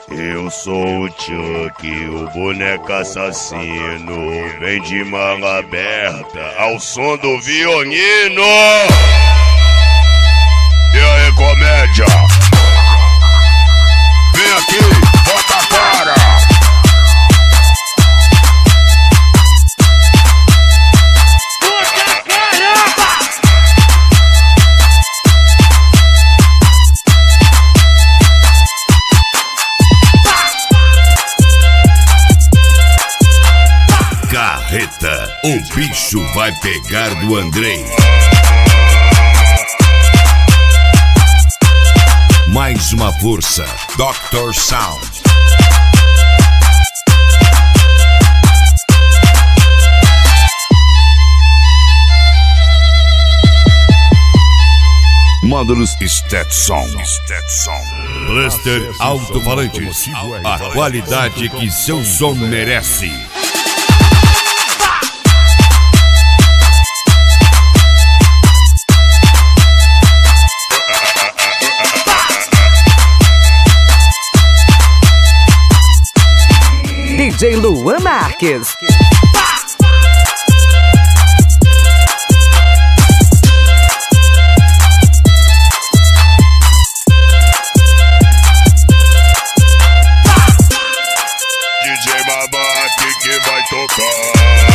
Eu sou o Chuck, o boneco assassino. Vem de manga aberta ao som do violino. E aí, comédia? Vem aqui, bota a cara. Carreta, o bicho vai pegar do Andrei. Mais uma força, Dr. Sound. Módulos Stetson. Blaster Alto-Falantes. A qualidade que seu som merece. DJ Luan Marques. DJ Babaque que vai tocar.